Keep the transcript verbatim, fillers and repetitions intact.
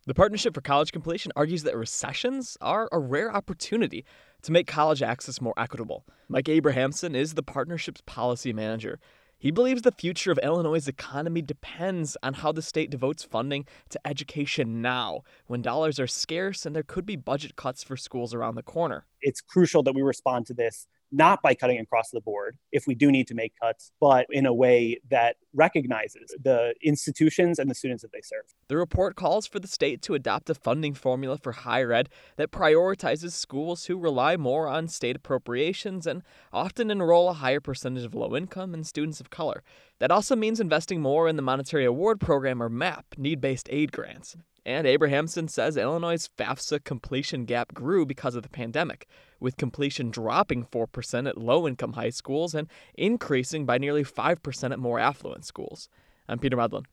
The Partnership for College Completion argues that recessions are a rare opportunity to make college access more equitable. Mike Abrahamson is the partnership's policy manager. He believes the future of Illinois' economy depends on how the state devotes funding to education now, when dollars are scarce and there could be budget cuts for schools around the corner. It's crucial that we respond to this not by cutting across the board if we do need to make cuts, but in a way that recognizes the institutions and the students that they serve. The report calls for the state to adopt a funding formula for higher ed that prioritizes schools who rely more on state appropriations and often enroll a higher percentage of low income and students of color. That also means investing more in the Monetary Award Program, or MAP, need-based aid grants. And Abrahamson says Illinois' FAFSA completion gap grew because of the pandemic, with completion dropping four percent at low-income high schools and increasing by nearly five percent at more affluent schools. I'm Peter Medlin.